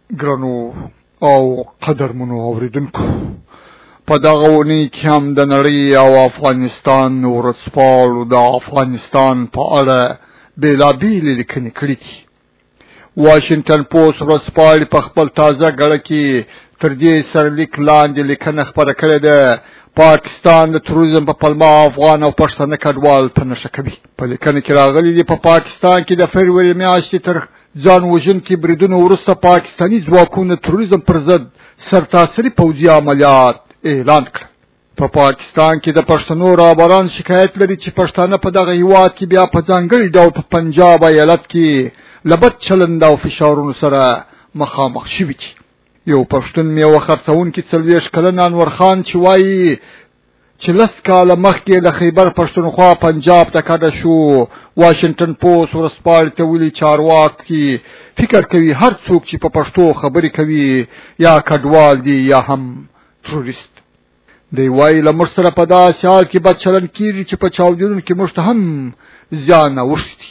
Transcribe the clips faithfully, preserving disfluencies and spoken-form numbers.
ګرانو او قدرمنو اوریدونکو، په دغه ونی کې هم د نړۍ او افغانستان ورځپاڼو د افغانستان په اړه بېلابېلې لیکنې کړي دي. واشنګټن پوسټ ورځپاڼې په خپل تازه ګړه کې تر دې سرلیک لاندې لیکنه خپره کړې ده: پاکستان د تروریزم په پلمه افغان او پښتانه کډوال په نښه کوي. په لیکنه کې راغلي دي په پا پاکستان کې د فبروري میاشتې تر ځان وژونکي بریدونو وروسته پاکستاني ځواکونو د تروریزم پر ضد سرتاسري پوځي عملیات اعلان کړ. په پا پاکستان کې د پښتنو رهبران شکایت لري چې پښتانه په دغه هیواد کې بیا په ځانګړي ډول په پنجاب ایالت کې له بد چلند او فشارونو سره مخامخ شوي دي. یو پښتون میوه خرڅونکي څلوېښت کلن انور خان چې وایي چې لس کاله مخکې له خیبر پښتونخوا پنجاب ته کډه شو، واشنګټن پوسټ ورځپاڼې ته ویلي چارواکي فکر کوي هر څوک چې په پښتو خبرې کوي یا کډوال دی یا هم تروریست دی. وایي له موږ سره په داسې حال کې بد چلند کېږي چې په چاودنو کې موږ ته هم زیان اوښتي.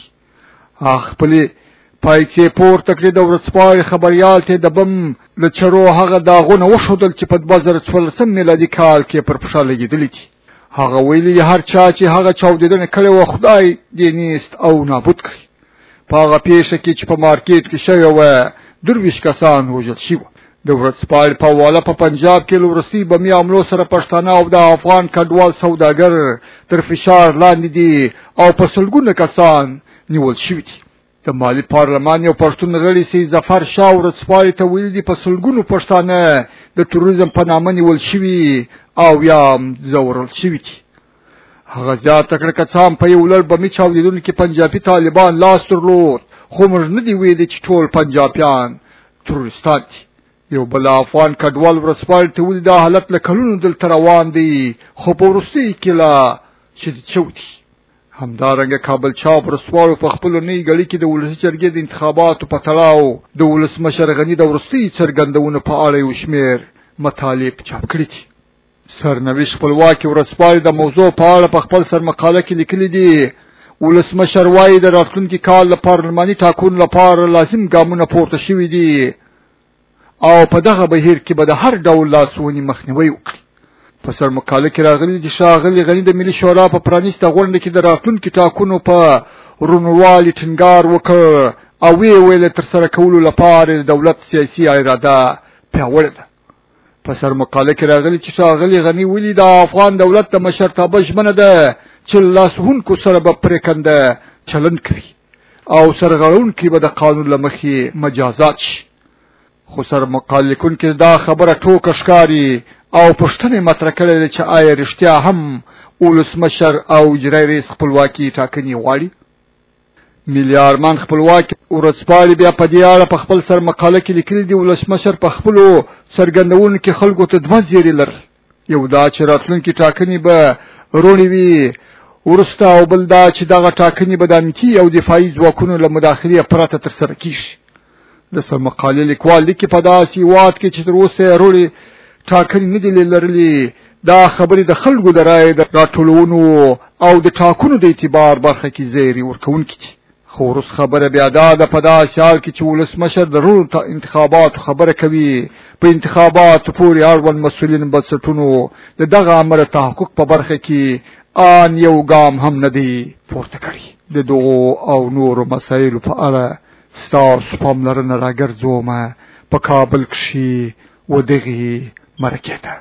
خپلې پایڅې پورته کړې د ورځپاڼې خبریال ته د بم له چرو هغه داغونه وښودل چې په دوه زره څوارلسم میلادي کال کې پر پښه لګېدلي دي. هغه ویلي هر چا چې هغه چاودنه کړې وه خدای دې نیست او نابود کړي. په هغه پیښه کې چې په مارکیټ کې شوې وه درویشت کسان وژل شوي. د ورځپاڼې په حواله په پنجاب کې له وروستي بمي حملو سره پښتانه او د افغان کډوال سوداګر تر فشار لاندې دي او په سلګونه کسان نیول شوي دي. د مالی پارلمان یو پښتون غړي سید ظفر شاه ورځپاڼې ته ویلي دي په سلګونو پښتانه د تروریزم په نامه نیول شوي او یا ځورول شوي دي. هغه زیاته کړه که څه هم په یو لړ بمي چاودېدونکو کې پنجابي طالبان لاس درلود، خو موږ نه دي ویلي چې ټول پنجابیان تروریستان دي. یو بل افغان کډوال ورځپاڼې ته ویلي دا حالت له کلونو دلته روان دی، خو په وروستیو کې لا شدید شوی دی. همدارنګه کابل چاپ ورځپاڼو په خپلو نوي ګړي کې د ولسي جرګې د انتخاباتو په تړاو د ولسمشر غني د وروستیو څرګندونو په اړه یو شمېر مطالب چاپ کړي دي. سرنوشت خپلواکي ورځپاڼې د موضوع په اړه په خپل سرمقاله کې لیکلي دي: ولسمشر وایي د راتلونکي کال د پارلماني ټاکنو لپاره لازم ګامونه پورته شوي دي او په دغه بهیر کې به د هر ډول لاسوهنې مخنیوی وکړي. په سرمقاله کې راغلي دي ښاغلي غني د ملي شورا په پرانیسته غونډه کې د راتلونکي ټاکنو په روڼوالي ټینګار وکړ او ویې ویل ترسره کولو لپاره د دولت سیاسي اراده پیاوړې ده. په سرمقاله کې راغلي چې ښاغلي غني ویلي د افغان دولت د مشرتابه ژمنه ده چې لاسوهونکو سره به پرېکنده چلند کوي او سرغړونکي به د قانون له مخې مجازات شي. خو سرمقاله لیکونکي دا خبره ټوکه ښکاري او پوښتنې مطرح کړې چې آیا رښتیا هم ولسمشر او اجرایي رئیس خپلواکي ټاکنې غواړي؟ ملي ارمان خپلواکي ورځپاڼې بیا په دې اړه په خپل سرمقاله کې لیکلي دي: ولسمشر په خپلو څرګندونو کې خلکو ته دوه زیري لرل، یو دا چې راتلونکي ټاکنې به روڼې وي وروسته، او بل دا چې دغه ټاکنې به د امنیتي او دفاعي ځواکونو له مداخلې پرته ترسره کیږي. د سرمقالې لیکوال لیکي په داسې هیواد کې چې تر اوسه روڼې ټاکنې نه دي لرلې، دا خبرې د خلکو د رایې د راټولونو او د ټاکنو د اعتبار برخه کې زیری ورکوونکي دي. خو وروست خبره بیا دا ده په داسې حال کې چې ولسمشر د روڼو انتخاباتو خبره کوي، په انتخاباتو پورې اړوند مسؤلین بنسټونو د دغه امر تحقق په برخه کې آن یو ګام هم نه دی پورته کړی. د دغو او نورو مسایلو په اړه ستاسو پاملرنه راګرځومه په کابل کښې و دغې مرکې ته.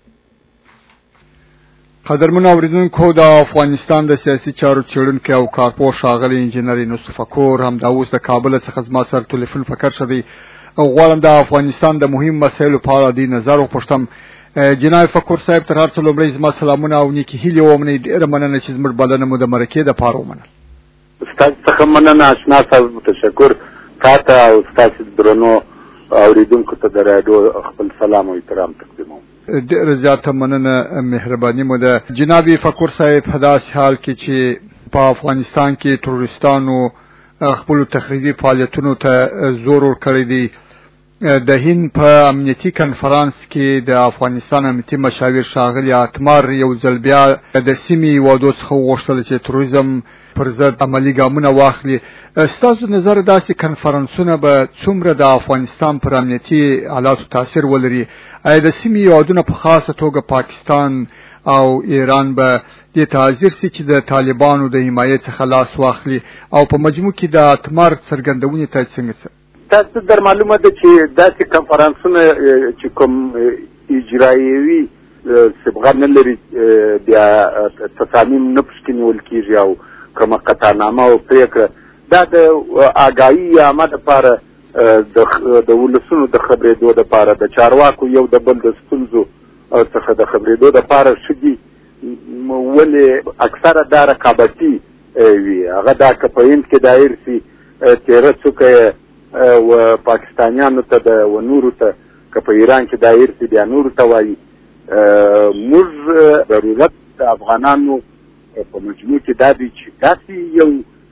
قدرمنو اوریدونکو، د افغانستان د سیاسي چارو څېړونکی او کارپوه ښاغلی انجینر یونس فکور همدا اوس د کابل څخه زما سره ټلیفون په کار شوی او غواړم د افغانستان د مهم مسایلو په اړه دې نظر وپوښتم. جناب فکور صاحب، تر هر څه لومړی زما سلامونه او نیکې هیلې ومنئ. ډېره مننه چې زموږ بلنه مو د مرکې دپاره ومنل. ستاسو څخه مننه اشنا صاحب، تشکر تاته او ستاسو درنو اوریدونکو ته د راډیو خپل سلام او احترام تقدیموم. ډېره زیاته مننه، مهرباني مو ده. جناب فکور صاحب، په داسې حال کې چې په افغانستان کې تروریستانو خپلو تخریبي فعالیتونو ته زور ورکړی دی، د هند په امنیتي کنفرانس کې د افغانستان امنیتي مشاور ښاغلي اتمر یو ځل بیا د سیمې هیوادو څخه وغوښتل چې تروریزم پر ضد عملي ګامونه واخلي. ستاسو نظر داسې کنفرانسونه به څومره د افغانستان پر امنیتي حالاتو تاثیر ولري؟ آیا د سیمې هیوادونه په خاصه توګه پاکستان او ایران به دې ته حاضر سي چې د طالبانو د حمایت څخه لاس واخلي او په مجموع کې د اتمر څرګندونې ته څنګه څه؟ تاسو در معلومه ده چې داسې کنفرانسونه چې کوم اجرایوي صبغه نه لري بیا تصامیم نه پشکې نیول کېږي او کومه قطعنامه او پرېکړه دا د آګاهي عامه دپاره د ولسونو د خبرېدو دپاره د چارواکو یو د بل د ستونزو څخه د خبرېدو دپاره ښه دي. ولې اکثره دا رقابتي وي، هغه دا که په هند کې دایر سي تیره څوکه و پاکستانیانو ته د و نورو ته که په ایران کې دایر سي بیا نورو ته وایي. موږ ضرورت د افغانانو په مجموع کې دا دی چې داسې یو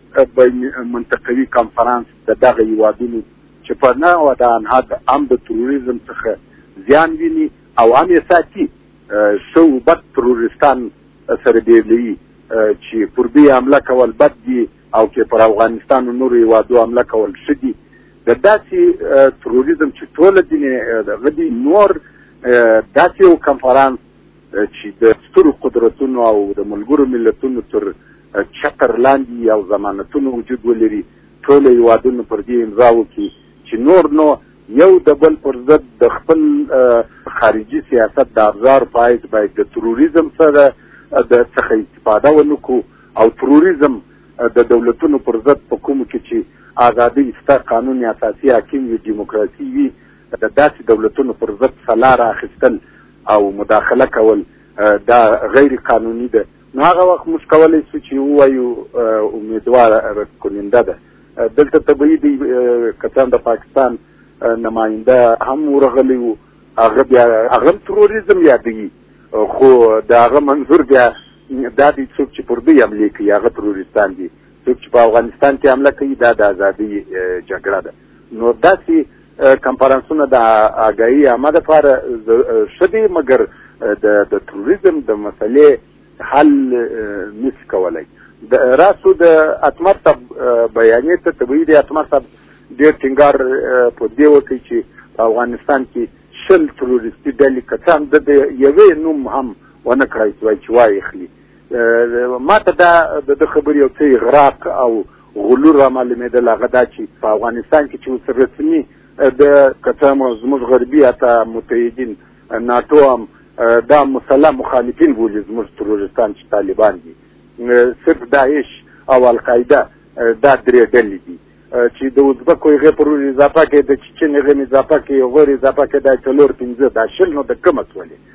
منطقوي کنفرانس د دغه هیوادونو چې په نوع د انها هم د تروریزم څخه زیان ویني او هم یې ساتي ښه و بد تروریستان سره بیلوي چې پر دوی حمله کول بد دي او چې پر افغانستان و نورو هیوادو حمله کول ښه دي. د داسې تروریزم چې ټوله دینې دغه دي نور داسې یو کنفرانس چې د سترو قدرتونو او د ملګرو ملتونو تر چتر لاندې او ضمانتونو وجود ولري ټول هیوادونو پر دې امضا وکړي چې نور نو یو د بل پر ضد د خپل خارجي سیاست د ابزار باید باید د تروریزم سره د څخه استفاده ونه کړو او تروریزم د دولتونو پر ضد په کومو کې چې آزادي ستا قانون اساسي حاکم وي دیموکراسي وي د داسې دولتونو پر ضد سلا راخیستل او مداخله کول دا غیر قانوني ده. نو هغه وخت موږ کولی شو چې ووایو امیدواره کننده ده. دلته طبیعي دی کسان د پاکستان نماینده هم ورغلی وو، هغه بیا هغه تروریزم یادوي خو د هغه منظور بیا دا دی څوک چې پر دوی حملې کوي هغه تروریستان دي، څوک چې په افغانستان کې حمله کوي دا د ازادۍ جګړه ده. نو داسې کنفرانسونه د آګاهي عامه دپاره ښه دي مګر د تروریزم د مسلې حل نشي کولی. راسو د اتمر صاحب بیانیې ته طبیعي دی اتمر صاحب ډېر ټینګار په دې وکړي چې په افغانستان کې شل تروریستي ډلې که څه هم د یوې نوم هم ونه کړی چې وایي چې وایخلي. ما ته دا د ده خبرې یو څه اغراق او غلور را معلومېدل هغه دا چې په افغانستان کې چې اوس رسمي د که څه هم زموږ غربي حتی متحدین ناټو هم دا مسلح مخالفین بولي زموږ تروریستان چې طالبان دي، صرف داعش او القاعده دا درې ډلې دي چې د ازبکو هغې پر اضافه کې د چچن هغې اضافه کې یو غیر اضافه کې دا څلور پنځه دا شل نو د کومه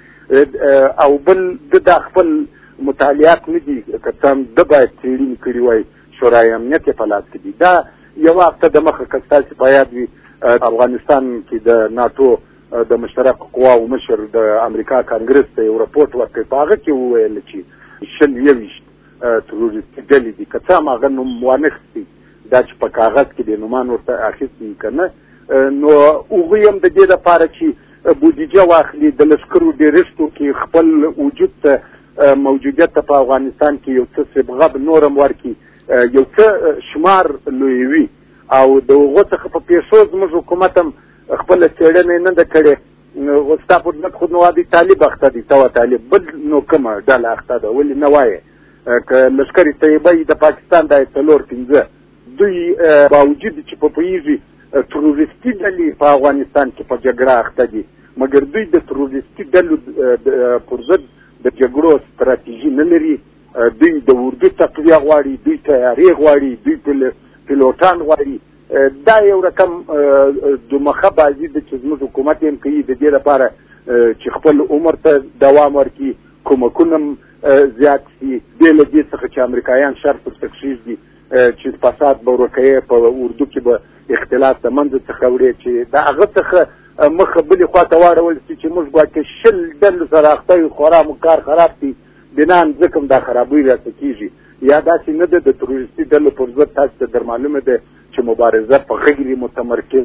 سولې او بل د دا خپل مطالعات نه دي که څه هم ده باید څېړنې کړي وای شورای امنیت یې په لاس کې دي. دا یوه هفته دمخه که ستاسې په یاد وي افغانستان کې د ناټو د مشترک قواو مشر د امریکا کانګرس ته یو رپورټ ورکړی په هغه کې وویل چې شل یویشت تروریستي ډلې دي که څه هم هغه نوم وانخیستي دا چې په کاغذ کې د نومان ورته اخیستي که نه نو هغوی هم د دې دپاره چې بودیجه واخلي د لښکرو ډېرښتو کې خپل وجود ته موجودیت ته په افغانستان کې یو څه صبغه نور هم ورکړي یو څه شمار لویوي او د هغو څخه په پیسو زموږ حکومت هم خپله څېړنه نه ده کړې. ستا پر ضد خو نو وادي طالب اخته دي توا طالب بل نو کومه ډله اخته ده ولې نه وایې که لښکر طیبه د پاکستان دا څلور پنځه دوی باوجود چې په پوهېږي تروریستي ډلې په افغانستان کې په جګړه اخته دي مګر دوی د تروریستي ډلو پر ضد د جګړو ستراتیژي نه لري. دوی د اردو تقویه غواړي، دوی تیارې غواړي، دوی پیلوټان غواړي. دا یو رقم دومخه بازي ده چې زموږ حکومت یې هم کوي د دې لپاره چې خپل عمر ته دوام ورکړي، کومکونه هم زیات شي. بې له دې څخه چې امریکایان شرط ورته کښېږدي چې فساد به ورکوي په اردو کې به اختلاف د منځه څخه وړي چې د هغه څخه مخه بلې خوا ته واړول شي چې موږ ګواکې شل ډلو سره اخته یو خورا مو کار خراب دي بنان ځکه هم دا خرابۍ راته کېږي. یا داسې نه ده د تروریستي ډلو پر ضد تاسو ته در معلومه ده چې مبارزه په غیر متمرکز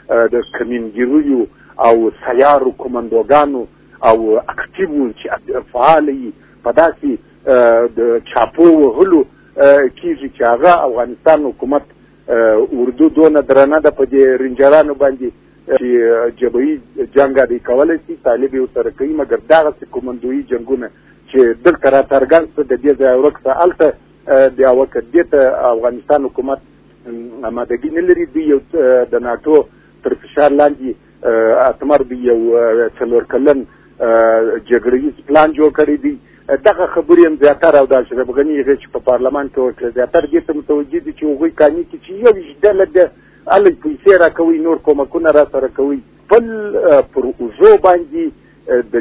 د کمینګیریو او سیارو کمانډوګانو او اکټیو چې فعال وي په داسې د چاپو وهلو کېږي چې هغه افغانستان حکومت اردو دونه درنه ده په دې رینجرانو باندې چې جبهي جنګ دی کولی شي طالب یې ورسره کوي مګر دغسې کومندویي جنګونه چې دلته را څرګند څه د دې ځای ورک څه هلته د یوه وخت دې ته افغانستان حکومت آمادګي نه لري. دوی یو د ناټو تر فشار لاندې اتمر دوی یو څلور کلن جګړیز پلان جوړ کړی دی. دغه خبرې هم زیاتره او د اشرف غني هغې چې په پارلمان کې وکړه زیاتره دې ته متوجه دي چې هغوی قانع کړي چې یو ویشت ډله ده هلته پیسې راکوئ نور کومکونه را سره کوئ خپل پر اوږو باندې د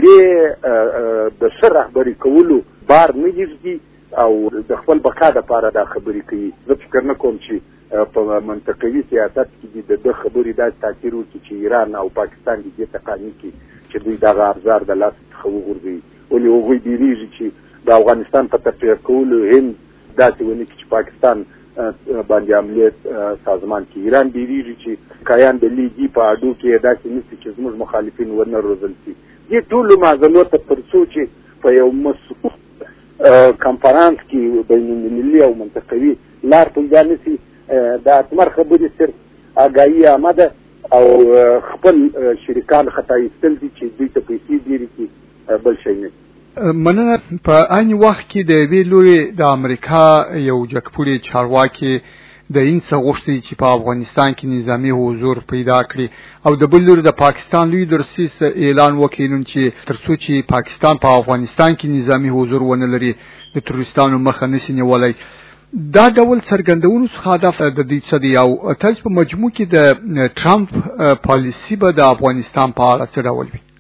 جګړې د ښه رهبري کولو بار نه ږدي او د خپل بقا دپاره دا خبرې کوي. زه فکر نه کوم چې په منطقوي سیاست کې دي د ده خبرې داسې تاثیر وکړي چې ایران او پاکستان دې دې ته قانع کړي چې دوی دغه ابزار د لاس څخه وغورځوي. ولې هغوی بیریږي چې د افغانستان په تفریح کولو هند داسې ونه کړي چې پاکستان باندې عملیات سازمان کې ایران بیریږي چې کایان د لیګي په اډو کې داسې نیسي چې زموږ مخالفین ونه روزل شي. دې ټولو معضلو ته تر څو چې په یو مسؤل کنفرانس کې بین المللي او منطقوي لار پیدا نه شي د اتمر خبرې صرف آګاهي عامه ده او خپل شریکان خطا ایستل دي چې دوی ته پیسې ډېرې کړي بل شی نه. مننه. په عین وخت کې د یوې لورې د امریکا یو جګپوړی چارواکي د این څه غوښتي چې په افغانستان کې نظامي حضور پیدا کړي او د بل لورې د پاکستان لوی درسیس اعلان وکړي نن چې تر څو چې پاکستان په افغانستان کې نظامي حضور ونه لري د تروریستانو مخه نشي نیولی. دا ډول څرګندونو څخه هدف د دې څه دی او تاسو په مجموع کې د ټرمپ پالیسي به د افغانستان په اړه څه ډول وي؟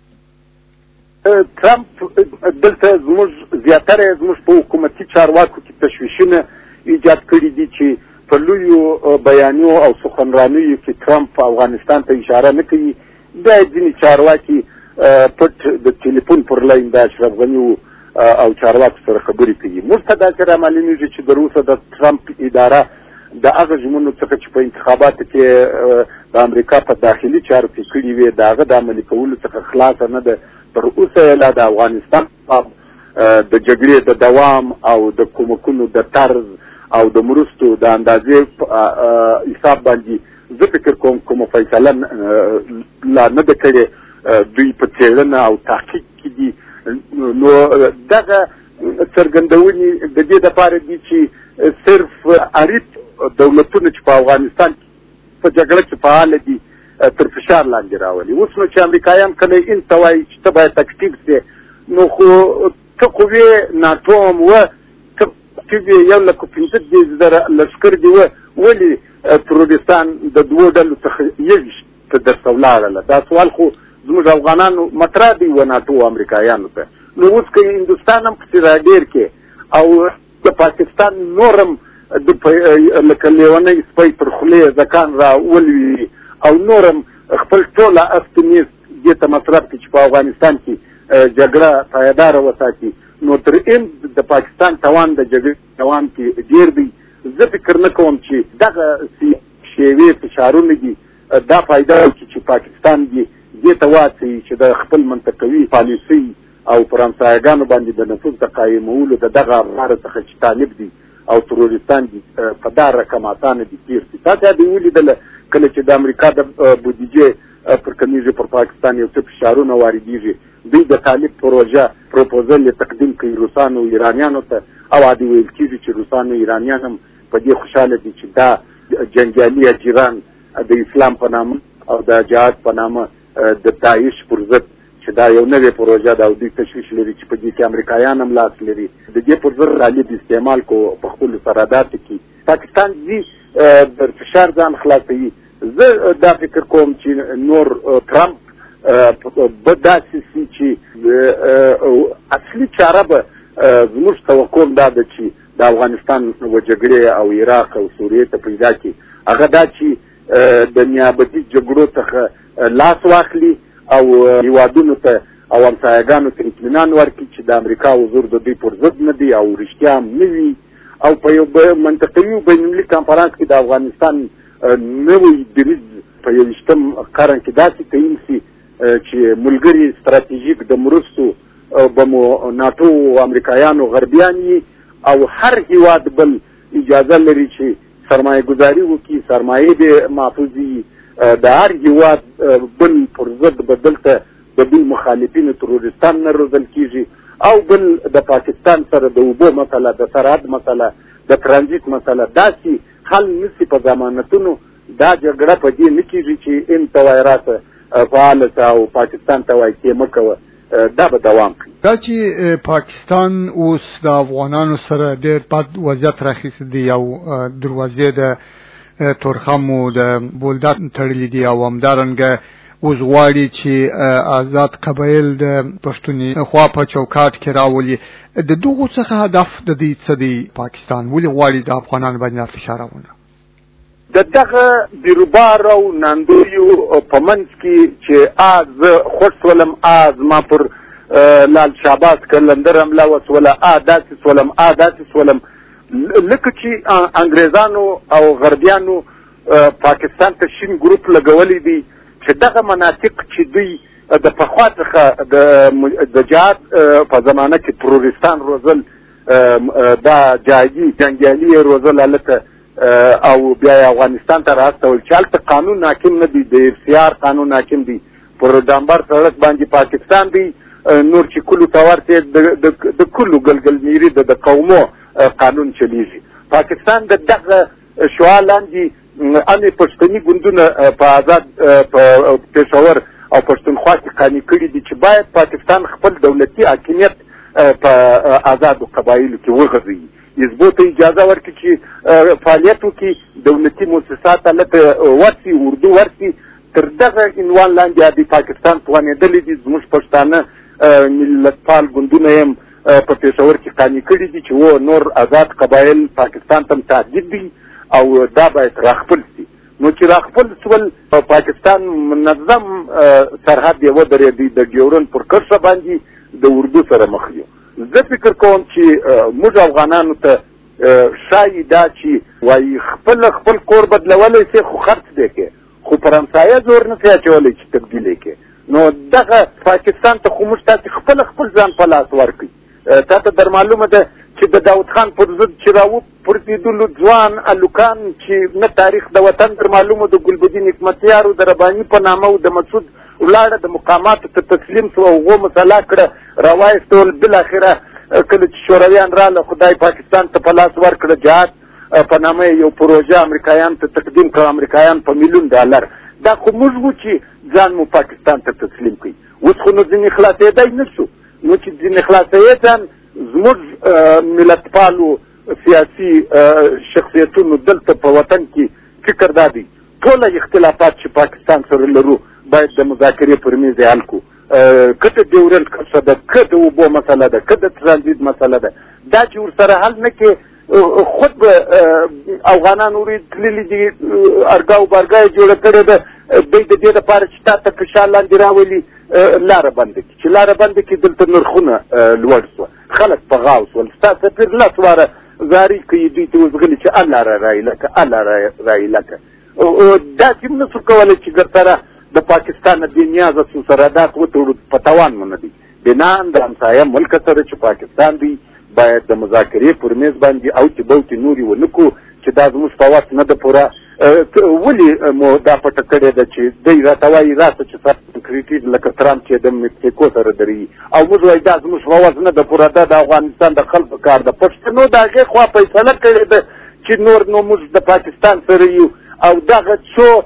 ټرمپ دلته زموږ زیاتره زموږ په حکومتي چارواکو کې تشویشونه ایجاد کړي دي چې په لویو بیانیو او سخنرانیو کې ټرمپ افغانستان ته اشاره نه کوي. دا ځینې چارواکي پټ د ټلیفون پر لاین د اشرف غني او چارواکو سره خبرې کوي. موږ ته داسې رامعلومېږي چې د روسه د ټرمپ اداره د هغه ژمنو څخه چې په انتخاباتو کې د امریکا په داخلي چارو کې کړي وې د هغه د عملي کولو څخه خلاصه نه ده. تر اوسه لا د افغانستان د جګړې د دوام او د کومکونو د طرز او د مرستو د اندازې حساب باندې زه فکر کوم کومه فیصله لا نه ده کړې. دوی په څېړنه او تحقیق کې دي. نو دغه څرګندونې د دې دپاره دي چې صرف اړیت دولتونه چې په افغانستان په جګړه کې فعاله دي تر فشار لاندې راولي. اوس نو چې امریکایان کله این ته وایي چې ته باید تکتیب سې نو خو ته قوې ناټو هم وه ته تکتیب یې یو لکه پنځه دېرش زره لښکر دې وه ولې تروریستان د دوو ډلو څخه یویشت ته درته ولاړله. دا سوال خو زموږ افغانانو مطرح دی و ناټو امریکایانو ته. نو اوس که هندوستان هم پسې راډېر کې او د پاکستان نور هم لکه لیونی سپی پر خولې زکان را ولوي او نورم خپل ټوله افتنیز دې ته مصرف کړي چې په افغانستان کې جګړه پایداره وساتي نو تر این د پاکستان توان د جګړې توان کې ډېر دی. زه فکر نه کوم چې دغه شیوې فشارونه دي دا فایده وکړي چې پاکستان دې دې ته واچوي چې د خپل منطقوي پالیسۍ او فرانسویانو باندې د نفوذ د قایمولو د دغه افکارو څخه چې طالب دي او تروریستان دي په دا رقم اسانه دي تېر شي. تاسو یې ولیدله کله چې د امریکا د بودیجې پر کمیږي پر پاکستان یو څه فشارونه واردېږي دوی د طالب پروژه پروپوزل یې تقدیم کوي روسانو او ایرانیانو ته او عادي ویل کېږي چې روسانو ایرانیان هم په دې خوشحاله دي چې دا جنګیالي اجیران د اسلام په نامه او د جهاد په نامه د داعش پر ضد چې دا یو نوې پروژه ده او دوی تشویش لري چې په دې کې امریکایان هم لاس لري د دې پر ضد طالب استعمال کو په خپلو سرحداتو کې پاکستان ځي د فشار ځان خلاصوي. زه دا فکر کوم چې نور ټرمپ به داسې سي چې اصلي چاره به زموږ توقع دا ده چې د افغانستان و جګړې او عراق او سوریې ته پیدا کړي هغه دا چې د نیابتي جګړو څخه لاس واخلي او هیوادونو ته او همسایګانو ته اطمینان ورکړي چې د امریکا حضور د دوی پر ضد نه دی او رښتیا هم نه وي او په یو منطقوي بین المللي کنفرانس کې د افغانستان نوی دریځ په یویشتم قرن کې داسې تعین شي چې ملګري ستراتیژیک د مرستو به مو ناټو او امریکایانو غربیان او هر هیواد بل اجازه لري چې سرمایه گذاري وکړي، سرمایه به محفوظ وي. د هر هیواد بل پر ضد بدلته د دوی مخالفینو تروریستان نه روزل کیږي، او بل د پاکستان سره د اوبو مسله، د سرحد مسله، د ترانزیت مسله داسې حل نشي په ضمانتونو. دا جګړه په دې نه کیږي چې ان توایرات فعال او پاکستان ته وایي کې مکوه، دا به دوام کوي. دا چې پاکستان اوس د افغانانو سره ډېر بد وضعیت راخیستی دی او دروازې د تورخم او د بولدک تړلې دي او همدارنګه اوس غواړي چې آزاد قبایل د پښتونخوا په چوکاټ کې راولي. د دغو څخه هدف د دې څه دی؟ پاکستان ولې غواړي د افغانانو باندې فشار راوړي؟ د دغه بیروبار او ناندویو په منځ کې چې آز خوش ولم، آز ما پر لال شعباز کلندر حمله وسوله، آ داسې سولم، آ داسې سولم، لکه چې انګریزانو او غربیانو پاکستان ته شین ګروپ لګولی دی چې دغه مناطق چې دوی د پخوا څخه د جهاد په زمانه کې تروریستان روزل، دا جهادي جنګیالي روزل هلته او بیا افغانستان ته راستول چې هلته قانون حاکم نه دی، د افسیار قانون حاکم دی، پر ډامبر سړک باندې پاکستان دی، نور چې کلو ته ورته د کلو ګلګلمیري د قومو قانون چلیږي. پاکستان د دغه شعا لاندې امې پښتني ګوندونه په آزاد په پېښور او پښتونخوا کې قانع کړي دي چې باید پاکستان خپل دولتي حاکمیت په آزادو قبایلو کې وغځوي، حزبو ته اجازه ورکړي چې فعالیت وکړي، دولتي مؤسسات هلته ورسي، اردو ورسي. تر دغه عنوان لاندې د پاکستان توانېدلي دي زموږ پښتانه ملتپال ګوندونه هم په پېښور کې قانع کړي دي چې و نور آزاد قبایل پاکستان ته متعهد دي او دا باید راخپل شي. نو چې راخپل شول پاکستان منظم سرحد یې ودرېدی د ډیورن پر کرښه باندې د اردو سره مخ یو. زه فکر کوم چې موږ افغانانو ته شایي دا چې وایي خپل خپل کور بدلولی سي خو خرڅ دی کې، خو پر همسایه زور نه سي اچولی چې تبدیل یې کې. نو دغه پاکستان ته خو موږ تاسې خپل خپل ځان په لاس ورکړئ. تا ته در معلومه ده چې د داود خان پر ضد چې راوپرځېدلو ځوان الوکان چې نه تاریخ د وطن در معلومه د ګلبدین حکمتیارو د رباني په نامه او د مسعود ولاړه د مقاماتو ته تسلیم شو او هغو مسله کړه، راوایستول. بالاخره کله چې شورویان راله خدای پاکستان ته په لاس ورکړه، جهاد په نامه یو پروژه امریکایان ته تقدیم کړه، امریکایان په میلیون ډالر. دا خو موږ وو چې ځان مو پاکستان ته تسلیم کړي. اوس خو نو ځینې خلاصېدی نه شو. نو چې ځینې خلاصوي ځان زموږ ملتپالو سیاسي شخصیتونو دلته په وطن کې فکر دا دی ټوله اختلافات چې پاکستان سره لرو باید د مذاکرې پر میز یې حل کړو. که د ډیورنډ کرښه ده، که د اوبو مسله ده، که د ترانزیت مسله ده، دا چې ورسره حل نه کې خود به افغانان ورې تللي دي، ارګا او بارګا یې جوړه کړې ده. دوی د دې دپاره چې تا ته فشار لاندې راولي لاره بنده کړي، چې لاره بنده کړي دلته نرخونه لوړ شوه، خلک په غاو شول. ستا سفیر لس واره زاري کوي دوی ته وزغلي چې الله را رایله که، الله را رایله که. داسې هم نشو کولی چې ګرسره د پاکستان نه بې نیازه سو سرحدات وتړو، په توان مو نه دي. بنان د همسایه ملک سره چې پاکستان دی باید د مذاکرې پر میز باندې او چې بوتې نورې ونه کړو چې دا زموږ په وس نه ده پوره. ولې مو دا پټه کړې ده چې دی راته وایي راسه چې سکریټي لکه ترامپ چې د مکسیکو سره درېږي، او موږ وایي دا زموږ په وس نه ده پوره، دا د افغانستان د خلکو کار ده. پښتنو د هغې خوا فیصله کړې ده چې نور نو موږ د پاکستان سره یو، او دغه څو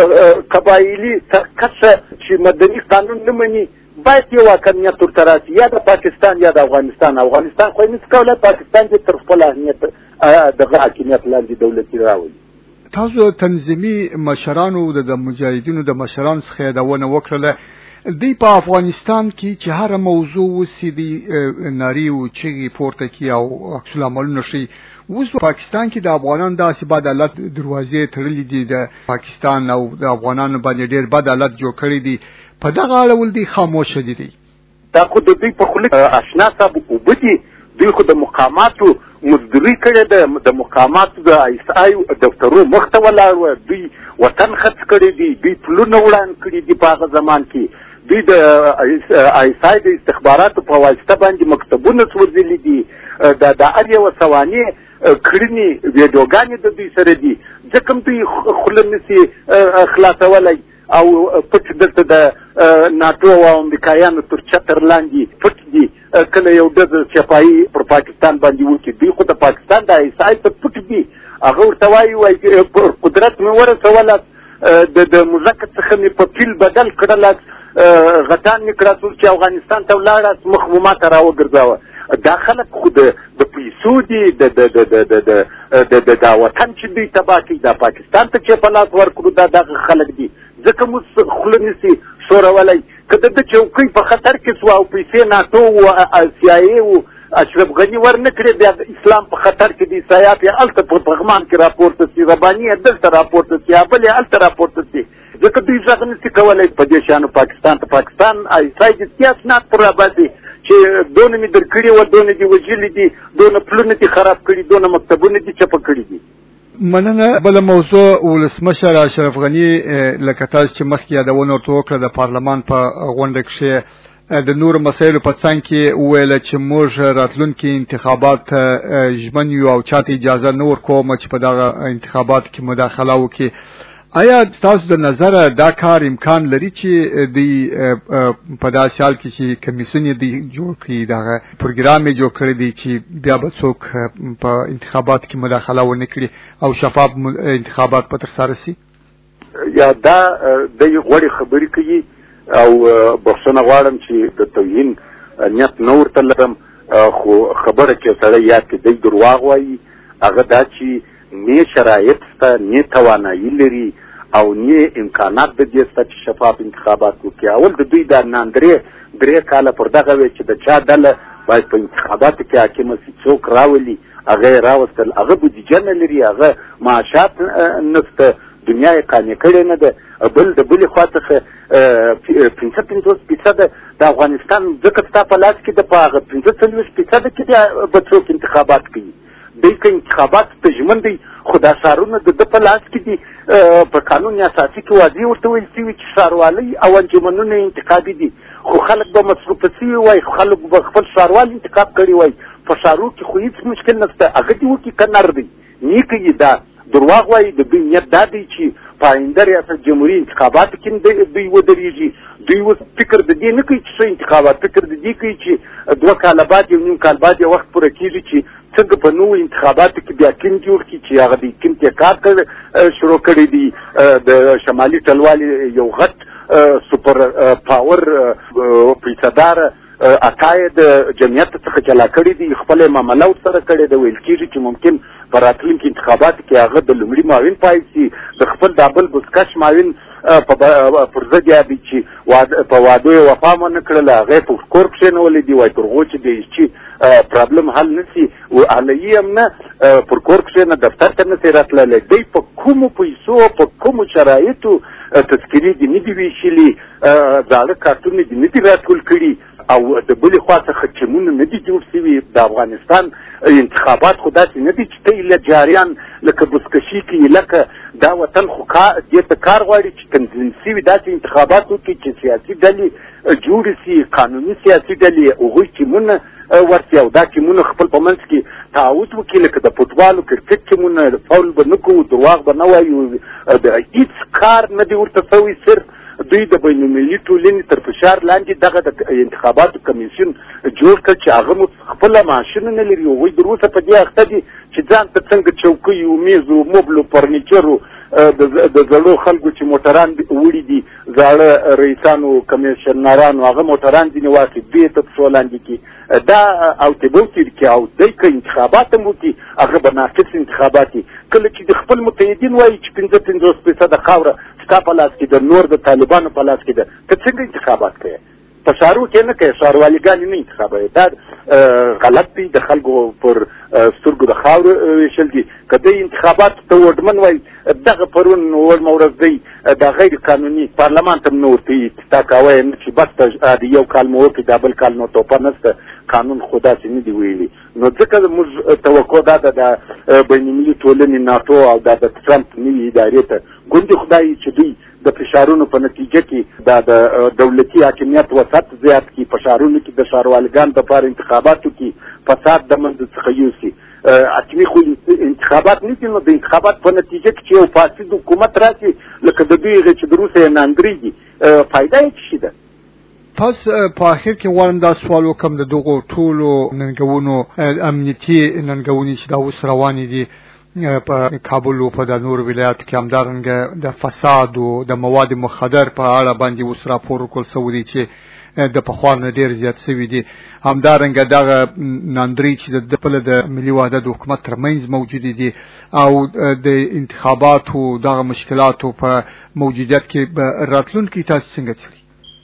قبایلي سرکشه چې مدني قانون نه مني باید یو حاکمیت ورته راسي، یا د پاکستان یا د افغانستان. افغانستان خو یې نشي کولی پاکستان چې تر خپل اهمیت دغه حاکمیت لاندې دولتي راولي. تاسو تنظیمي مشرانو د مجاهدینو د مشران څخه یادونه وکړله. دوی په افغانستان کې چې هر موضوع وسي دي نارې او چغې پورته کړي او عکس العملونه ښیي. اوس په پاکستان کې د افغانانو داسې بد حالت دروازې تړلې دي د پاکستان او د افغانانو باندې ډېر بد حالت جوړ کړی دي. په دغه اړه ول دوی خاموشه دي. دا خو د دوی په خوله اشنا صاحب اوبه دي. دوی خو د مقاماتو مزدوري کړې ده، د مقاماتو د آی اس آی دفترو مخ ته ولاړ وه، دوی وطن خرڅ کړی دي، دوی پلونه وړاند کړي دي په هغه زمان کې، دوی د آی اس آی د استخباراتو په واسطه باندې مکتبونه سوځلي دي، د هر یوه سوانې کړنې ویډیوګانې د دوی سره دي، ځکه دوی خوله نسي خلاصولی او پټ دلته د ناټو او امریکایانو تر چتر لاندې پټ دي، کله یو ډز چپایي پر پاکستان باندې وکړي، دوی خو د پاکستان د آی اس آی ته پټ دي، هغه ورته وایي وایي پر قدرت مې ورسوله، د مزکت څخه مې په پیل بدل کړله، غټان مې کړه څوک چې افغانستان ته ولاړه مخ مو ما ته راوګرځاوه. دا خلک خو د پیسو دي، د دا وطن چې دوی تباه کوي، دا پاکستان ته چې په لاس ورکړو دا دغه خلک دي، ځکه موږ خوله نسي ښورولی. که د ده چوکۍ په خطر کې سوه او پیسې ناټو و سی آی ای و اشرف غني ورنه کړې، بیا د اسلام په خطر کې دي، سیاف یې هلته په پغمان کې راپورته سي، رباني یې دلته راپورته سي، ابل یې هلته راپورته سي، ځکه دوی غږ نسي کولی په دې شیانو پاکستان ته. پاکستان آی اس آی د سیاست نات پر راباسي چې دونه مې در کړي وه، دونه دي وژلي دي، دونه پلونه دي خراب کړي، دونه مکتبونه دي چپه کړي دي. مننه. بله موضوع ولسمشر اشرف غني لکه تاسو چې مخکې یادونه ورته وکړه د پارلمان په غونډه کښې د نورو مسایلو په څنګ کې وویله چې موږ راتلونکي انتخابات ژمن یو او چاته اجازه نه ورکوم چې په دغه انتخاباتو کې مداخله وکړي. آیا تاسو د نظره دا کار امکان لري چې دوی په داسې حال کې چې کمیسیون یې جوړ کړي، دغه پروګرام یې جوړ کړی دی چې بیا به څوک په انتخاباتو کې مداخله ونه کړي او شفاف انتخابات په ترسره سي؟ یا دا دوی غوړې خبرې کوي او بخښنه غواړم چې د توهین نیت نه ورته لرم، خو خبره چې سړی یاد کړي دوی درواغ وایي، هغه دا چې نه شرایط شته، نه توانایي لري او نه امکانات د دې شته چې شفاف انتخابات وکړي. اول د دوی دا ناندرې درې کاله پر دغه وی چې د چا ډله باید په انتخاباتو کې حاکمه سي، څوک راولي، هغه یې راوستل، هغه بودیجه نه لري، هغه معاشات نشته، دنیا یې قانع کړې نه ده. بل د بلې خوا څخه پنځه پنځوس فیصده د افغانستان ځکه ستا په لاس کې ده، په هغه پنځه څلوېښت فیصده کې به څوک انتخابات کوي. دوی که انتخابات ته ژمن دی، خو دا ښارونه د ده په لاس کې دي، په قانون اساسي کې واضح ورته ویل شوي چې ښاروالۍ او انجمنونه انتخابي دي، خو خلک به مصروفه شوي وای، خلک به خپل ښاروال انتخاب کړي وای. په ښارو کې خو هېڅ مشکل نشته، هغه دې وکړي که نر دی، نه کوي. دا درواغ وایي. د دوی نیت دا دی چې په آینده ریاست جمهوري انتخاباتو کې دوی ودرېږي. دوی اوس فکر د دې نه کوي چې څه انتخابات، فکر د دې کوي چې دوه کاله بعد، یو نیم کال بعد یو وخت پوره کېږي چې څنګه په نوو انتخاباتو کې بیا ټیم جوړ کړي چې هغه د ټیم کې کار شروع کړی دی. د شمالي ټلوالې یو غټ سوپر پاور پیسهدار عطایه د جمعیت څخه جلا کړی دی، خپل معامله ورسره کړې ده. ویل کېږي چې ممکن په راتلونکي انتخاباتو کې هغه د لومړي معاون پایل شي، د خپل دا بل بزکش معاون پر ضد یادي چې په وعدو یې وفا ونه کړله، هغه یې په کور کښېنولی دي. وایي تر هغو چې د هیڅ پرابلم حل نه سي، حلوي هم نه، پر کور کښېنه دفتر ته نه سي راتللی. دوی په کومو پیسو، په کومو شرایطو تذکرې دي نه دي ویشلي، زاړه کارتونه دي نه دي راټول کړي، او د بلې خوا څخه ټیمونه نه دي جوړ شوي. د افغانستان انتخابات خو داسې نه دي چې ته یې له جاریان لکه بزکشي کوي، لکه دا وطن خو دې ته کار غواړي چې تنظیم شوي داسې انتخابات وکړي چې سیاسي ډلې جوړې شي، قانوني سیاسي ډلې، هغوی ټیمونه ورسي او دا ټیمونه خپل په منځ کې تعهد وکړي، لکه د فوټبال کرکټ ټیمونه. فول به نه کوو، درواغ به نه وایو، هېڅ کار نه دی ورته شوی. صرف دوی د بین المللي ټولنې تر فشار لاندې دغه د انتخاباتو کمیسیون جوړ کړ چې هغه مو خپله معاشونه نه لري. هغوی تر اوسه په دې اخته دي چې ځان ته څنګه چوکۍ و میز و موبل و فرنیچر و د زړو خلکو چې موټران وړي دي، زاړه رئیسانو کمیشنرانو هغه موټران ځینې واخلي، دوی ته پښو لاندې کړي. دا او تبوتیر کې او دوی که انتخابات هم وکړي، هغه به ناقص انتخابات وي. کله چې د خپل متحدین وایي چې پنځه پنځوس فیصده خاوره ستا په لاس کې ده، نور د طالبانو په لاس کې ده، ته څنګه انتخابات کوې؟ په ښارو کې نه کوې، ښاروالګانې نه انتخابوي. دا غلط دی، د خلکو پر سترګو د خاورو ویشل دي. که دوی انتخاباتو ته وډمن وایي، دغه پرون وړمه ورځ دی دا غیر قانوني پارلمان ته نه ورته وي چې تا کوی نه چې بس د یو کال مو وکړي، دا بل کال نو توپه نشته. قانون خو داسې نه دی ویلي. نو ځکه موږ توقع دا ده د بینالمللي ټولنې ناټو او دا د ټرمپ نوي ادارې ته ګوندې خدای چې دوی د فشارونو په نتیجه کې دا د دولتي حاکمیت وسعت زیات کړي، فشارونو کې د ښاروالګانو دپاره انتخاباتو کې فساد د منځه څخه یوسي. حتمي خو انتخابات نه دي، نو د انتخابات په نتیجه کې چې یو فاسد حکومت راشي لکه د دوی هغې چې د روسیې ناندرېږي، فایده یې څه شي ده؟ پس په اخر کې غواړم دا سوال وکړم د دغو ټولو ننګونو امنیتي ننګونې چې دا اوس روانې دي په کابل او په د نور ولایاتو کې، همدارنګه د فساد او د مواد مخدر په اړه باندې اوس راپور ورکړل سوی دی چې د پخوا نه ډېر زیات سوي دي، همدارنګه دغه ناندرۍ چې د خپله د ملي وحدت حکومت ترمنځ موجودې دي او د انتخاباتو دغه مشکلاتو په موجودیت کې به راتلونکي تاسو څنګه څېړئ؟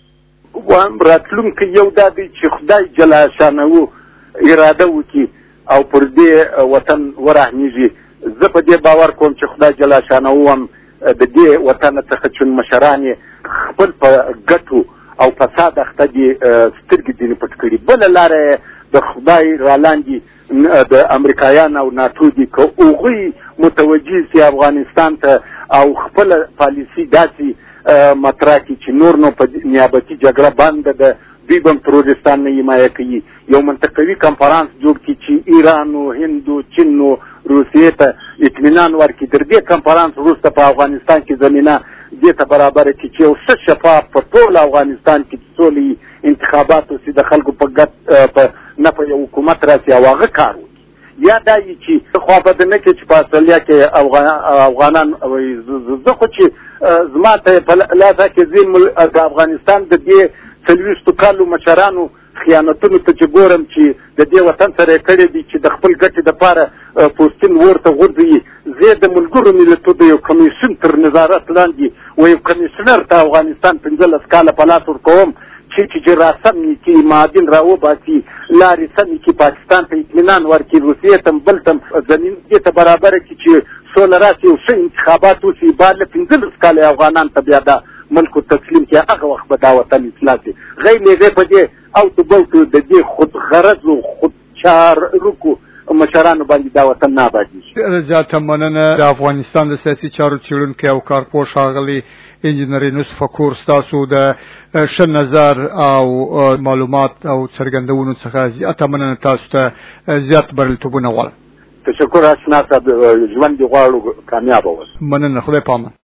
وایم راتلونکی یو دا دی چې خدای جل شانه اراده وکړي او پر دې وطن ورحمیږي. زه په دې باور کوم چې خدای جل شانه هم د دې وطن څخه چې مشران یې خپل په ګټو او فساد اخته دي سترګې ځینې پټ کړي. بله لاره د خدای رالاندې د امریکایان او ناټو دي که هغوی متوجه سي افغانستان ته او خپله پالیسي داسې مطرح کړي چې نور نو په نیابتي جګړه بنده ده، دوی به هم ترورستان نه حمایه کوي. یو منطقوي کنفرانس جوړ کړي چې ایران و هند و چین و روسیې ته اطمینان ورکړي. تر دې کنفرانس وروسته په افغانستان کې زمینه دې ته برابره کړي چې یو څه شفاف په ټول افغانستان کې سولې انتخابات وسي، د خلکو په ګټ نه په یو حکومت راسي او هغه کار وکړي. یا دا یي چې خوابه نه کې چې په اصلیا کې افغانان زه خو چې زما ته په لاسه کې زین د افغانستان د دې څلوېښتو کالو مشرانو خیانتونو ته چې ګورم چې د دې وطن سره یې کړی دي چې د خپل ګټې دپاره پوستین ورته غورځوي. زه د ملګرو ملتونو د یو کمیسیون تر نظارت لاندې و یو کمیسیونر ته افغانستان پنځلس کاله په لاس ورکوم چې چې راسم یې کړي، معادن راوباسي، لارې سمې کړي، پاکستان ته اطمینان ورکړي، روسیې ته بل ته زمین دې ته برابره کړي چې سوله راسي او ښه انتخابات وسي. بعد له پنځلس کاله افغانان ته بیا دا ملک تسلیم کړي، هغه وخت به دا وطن اصلاح شي. غیر هغې په دې اوتو بوتو د دې خود غرضو خود چارکو مشرانو باندې دا وطن نه ابادېږي. زیاته مننه. د افغانستان د سیاسي چارو څېړونکی او کارپوه ښاغلی انجینر یونس فقور، ستاسو د ښه نظر او معلومات او څرګندونو څخه زیاته مننه. تاسو ته زیات بریالیتوبونه غواړم. تشکر اشنا صاحب، ژوند دې غواړو کامیابه اوسه. مننه، خدای پامان.